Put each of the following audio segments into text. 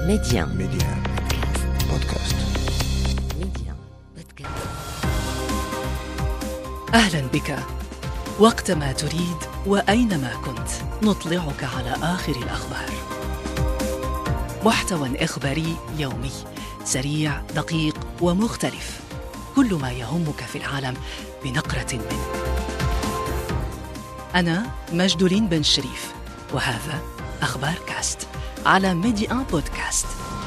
Média. بودكاست. Média. Podcast. أهلا بك. وقتما تريد وأينما كنت نطلعك على آخر الأخبار. محتوى إخباري يومي سريع دقيق ومختلف، كل ما يهمك في العالم بنقرة منه. أنا مجدولين بن شريف، وهذا أخبار كاست على ميديا بودكاست.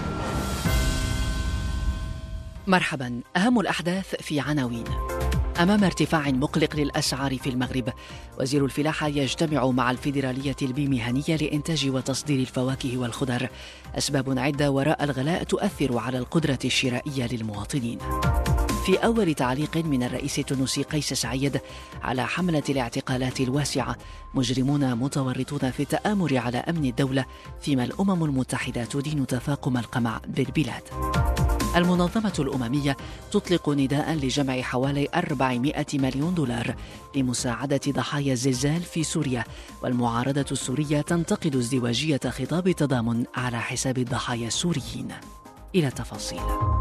مرحبا. أهم الأحداث في عناوين. أمام ارتفاع مقلق للأسعار في المغرب، وزير الفلاحة يجتمع مع الفيدرالية البيمهنية لإنتاج وتصدير الفواكه والخضر. أسباب عدة وراء الغلاء تؤثر على القدرة الشرائية للمواطنين. في أول تعليق من الرئيس التونسي قيس سعيد على حملة الاعتقالات الواسعة، مجرمون متورطون في التآمر على أمن الدولة، فيما الأمم المتحدة تدين تفاقم القمع بالبلاد. المنظمة الأممية تطلق نداء لجمع حوالي 400 مليون دولار لمساعدة ضحايا الزلزال في سوريا، والمعارضة السورية تنتقد ازدواجية خطاب التضامن على حساب الضحايا السوريين. إلى التفاصيل.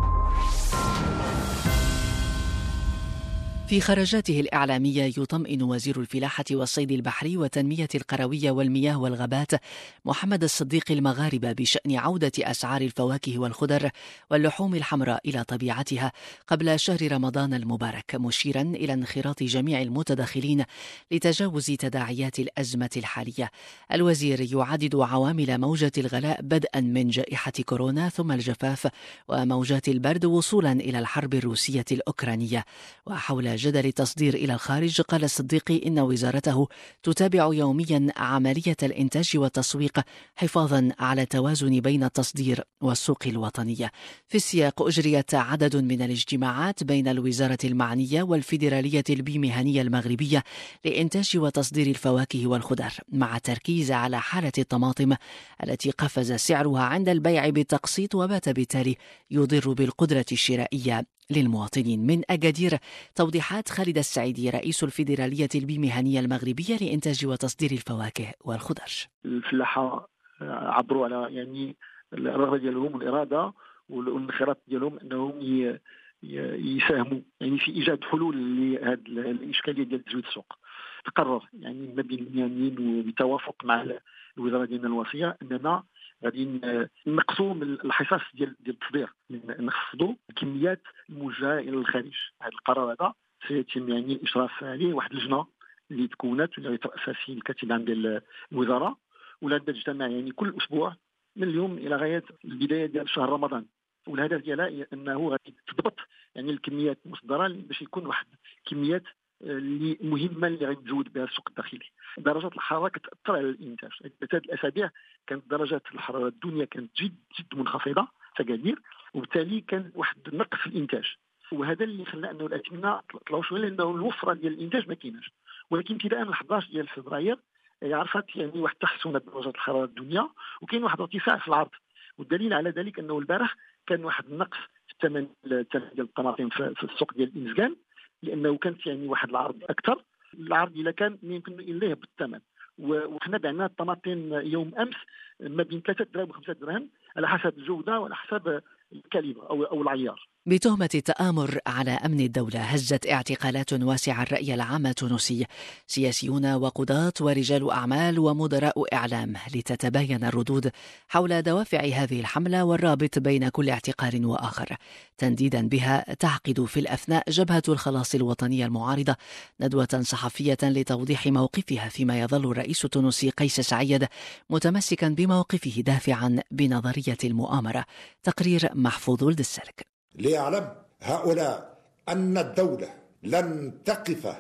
في خرجاته الإعلامية يطمئن وزير الفلاحة والصيد البحري وتنمية القروية والمياه والغابات محمد الصديق المغاربة بشأن عودة أسعار الفواكه والخضر واللحوم الحمراء إلى طبيعتها قبل شهر رمضان المبارك، مشيرا إلى انخراط جميع المتداخلين لتجاوز تداعيات الأزمة الحالية. الوزير يعدد عوامل موجة الغلاء بدءا من جائحة كورونا، ثم الجفاف وموجات البرد، وصولا إلى الحرب الروسية الأوكرانية. وحول جدل التصدير إلى الخارج، قال الصديقي إن وزارته تتابع يوميا عملية الإنتاج والتسويق حفاظا على توازن بين التصدير والسوق الوطنية. في السياق أجريت عدد من الاجتماعات بين الوزارة المعنية والفيدرالية البيمهنية المغربية لإنتاج وتصدير الفواكه والخضر، مع تركيز على حالة الطماطم التي قفز سعرها عند البيع بالتقسيط، وبات بالتالي يضر بالقدرة الشرائية للمواطنين. من أكادير توضيحات خالد السعيدي رئيس الفيدرالية البيمهنية المغربية لإنتاج وتصدير الفواكه والخضر. الفلاحة عبروا على الرغبة ديالهم والإرادة والانخراط ديالهم أنهم يساهموا في إيجاد حلول لهذه الإشكالية ديال تزويد السوق. تقرر ما بين المهنيين وبتوافق مع الوزارة ديالنا الوصية أننا غادي نقصوا من الحصص ديال التصدير، نخفضوا الكميات الموجهه الى الخارج. هذا القرار هذا سيتم الاشراف عليه واحد اللجنه اللي تكونت واللي يترأسها السيد الكاتب العام ديال الوزاره، ولا تجتمع كل اسبوع من اليوم الى غايه البدايه ديال شهر رمضان. والهدف ديالها انه غادي تضبط الكميات المصدره باش يكون واحد الكميات اللي مهمه اللي غادي تزود بها السوق الداخلي. درجات الحراره كتاثر على الانتاج. هذه الاسابيع كانت درجات الحراره الدنيا كانت جد منخفضه تقادير، وبالتالي كان واحد النقص في الانتاج، وهذا اللي خلى انه الاثمنه طلعوا شويه، لانه الوفره ديال الانتاج ما كايناش. ولكن ابتداء من 11 ديال فبراير عرفت واحد تحسن درجات الحراره الدنيا، وكاين واحد ارتفاع في العرض. والدليل على ذلك انه البارح كان واحد النقص في الثمن ديال الطماطم في السوق ديال الانسكان، لانه كانت واحد العرض اكثر. العرض الا كان يمكن اليه بالثمن، وحنا بعنا الطماطم يوم امس ما بين 3 دراهم و5 دراهم على حسب الجوده وعلى حسب الكاليبر او العيار. بتهمة التآمر على أمن الدولة هزت اعتقالات واسعة الرأي العام التونسي، سياسيون وقضاة ورجال أعمال ومدراء إعلام، لتتباين الردود حول دوافع هذه الحملة والرابط بين كل اعتقال وآخر. تنديدا بها تعقد في الأثناء جبهة الخلاص الوطنية المعارضة ندوة صحفية لتوضيح موقفها، فيما يظل الرئيس التونسي قيس سعيد متمسكا بموقفه دافعا بنظرية المؤامرة. تقرير محفوظ الدسلك. ليعلم هؤلاء أن الدولة لن تقف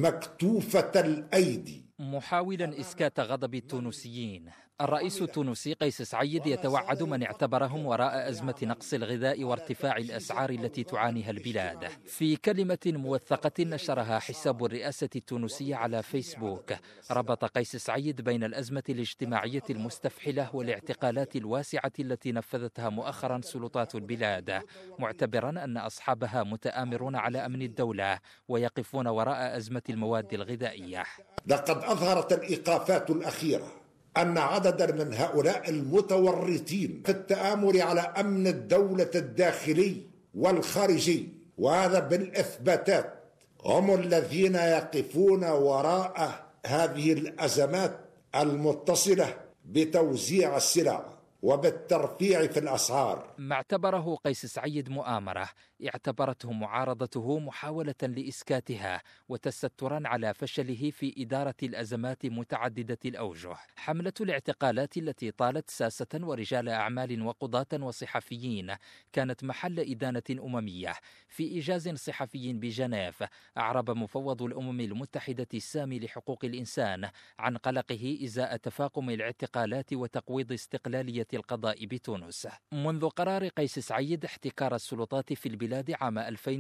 مكتوفة الأيدي. محاولا إسكات غضب التونسيين، الرئيس التونسي قيس سعيد يتوعد من اعتبرهم وراء أزمة نقص الغذاء وارتفاع الأسعار التي تعانيها البلاد. في كلمة موثقة نشرها حساب الرئاسة التونسية على فيسبوك، ربط قيس سعيد بين الأزمة الاجتماعية المستفحلة والاعتقالات الواسعة التي نفذتها مؤخرا سلطات البلاد، معتبرا أن أصحابها متآمرون على أمن الدولة ويقفون وراء أزمة المواد الغذائية. لقد أظهرت الإيقافات الأخيرة أن عددا من هؤلاء المتورطين في التآمر على أمن الدولة الداخلي والخارجي، وهذا بالإثباتات، هم الذين يقفون وراء هذه الأزمات المتصلة بتوزيع السلع وبالترفيع في الأسعار. ما اعتبره قيس سعيد مؤامرة اعتبرته معارضته محاولة لإسكاتها وتسترا على فشله في إدارة الأزمات متعددة الأوجه. حملة الاعتقالات التي طالت ساسة ورجال أعمال وقضاة وصحفيين كانت محل إدانة أممية. في إيجاز صحفي بجنيف أعرب مفوض الأمم المتحدة السامي لحقوق الإنسان عن قلقه إزاء تفاقم الاعتقالات وتقويض استقلالية القضاء بتونس. منذ قرار قيس سعيد احتكار السلطات في البلاد عام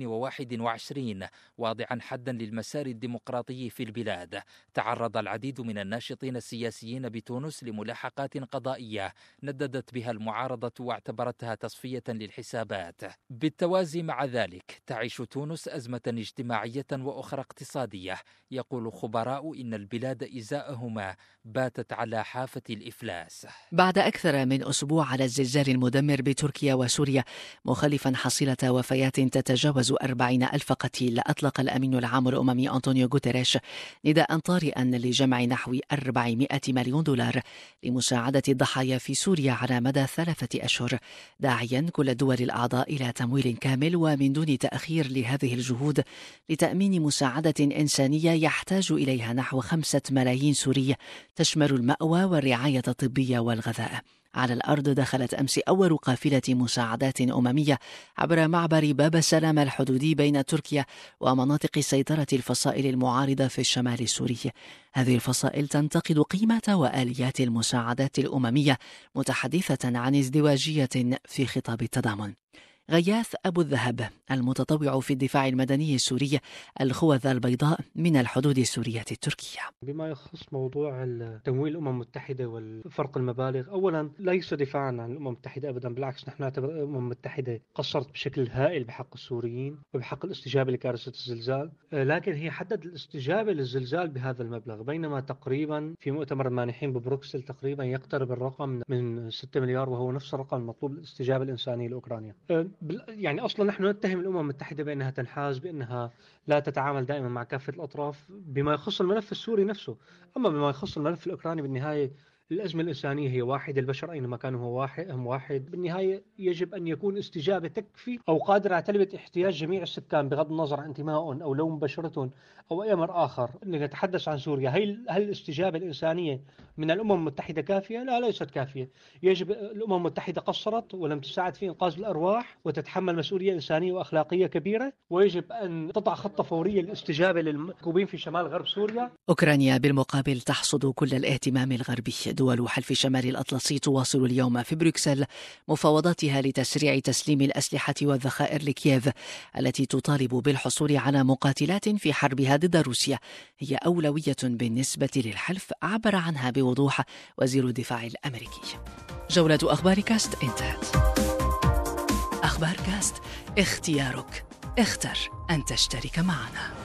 2021 واضعا حدا للمسار الديمقراطي في البلاد، تعرض العديد من الناشطين السياسيين بتونس لملاحقات قضائية نددت بها المعارضة واعتبرتها تصفية للحسابات. بالتوازي مع ذلك تعيش تونس أزمة اجتماعية وأخرى اقتصادية، يقول خبراء إن البلاد إزاءهما باتت على حافة الإفلاس. بعد أكثر من أسبوع على الزلزال المدمر بتركيا وسوريا مخلفا حصيلة وفيات تتجاوز 40,000 قتيل، أطلق الأمين العام الأممي أنطونيو غوتيريش نداء طارئا لجمع نحو 400 مليون دولار لمساعدة الضحايا في سوريا على مدى 3 أشهر، داعيا كل الدول الأعضاء إلى تمويل كامل ومن دون تأخير لهذه الجهود لتأمين مساعدة إنسانية يحتاج إليها نحو 5 ملايين سوري، تشمل المأوى والرعاية الطبية والغذاء. على الأرض دخلت أمس أول قافلة مساعدات أممية عبر معبر باب السلام الحدودي بين تركيا ومناطق سيطرة الفصائل المعارضة في الشمال السوري. هذه الفصائل تنتقد قيمة وآليات المساعدات الأممية، متحدثة عن ازدواجية في خطاب التضامن. غياث أبو الذهب المتطوع في الدفاع المدني السوري الخوذة البيضاء من الحدود السورية التركية. بما يخص موضوع تمويل الأمم المتحدة والفرق المبالغ، أولا ليس دفاعا عن الأمم المتحدة أبدا، بالعكس نحن نعتبر الأمم المتحدة قصرت بشكل هائل بحق السوريين وبحق الاستجابة لكارثة الزلزال، لكن هي حدد الاستجابة للزلزال بهذا المبلغ، بينما تقريبا في مؤتمر المانحين ببروكسل تقريبا يقترب الرقم من 6 مليار، وهو نفس الرقم المطلوب للاستجابة الإنسانية لأوكرانيا. يعني أصلا نحن نتهم الأمم المتحدة بأنها تنحاز، بأنها لا تتعامل دائما مع كافة الأطراف بما يخص الملف السوري نفسه. أما بما يخص الملف الأوكراني بالنهاية الأزمة الإنسانية هي واحدة، البشر أينما كانوا هم واحد. بالنهاية يجب أن يكون استجابة تكفي أو قادرة على تلبية احتياج جميع السكان بغض النظر عن انتمائهم أو لون بشرتهم أو أي أمر آخر. نتحدث عن سوريا، هل الاستجابة الإنسانية من الأمم المتحدة كافية؟ لا، ليست كافية. يجب الأمم المتحدة قصرت ولم تساعد في إنقاذ الأرواح وتتحمل مسؤولية إنسانية وأخلاقية كبيرة، ويجب أن تضع خطة فورية للاستجابة للمكوبين في شمال غرب سوريا. أوكرانيا بالمقابل تحصد كل الاهتمام الغربي. دول حلف شمال الأطلسي تواصل اليوم في بروكسل مفاوضاتها لتسريع تسليم الأسلحة والذخائر لكييف التي تطالب بالحصول على مقاتلات في حربها ضد روسيا، هي أولوية بالنسبة للحلف، عبر عنها بوضوح وزير الدفاع الأمريكي. جولة أخبار كاست انتهت. أخبار كاست، اختيارك، اختر أن تشترك معنا.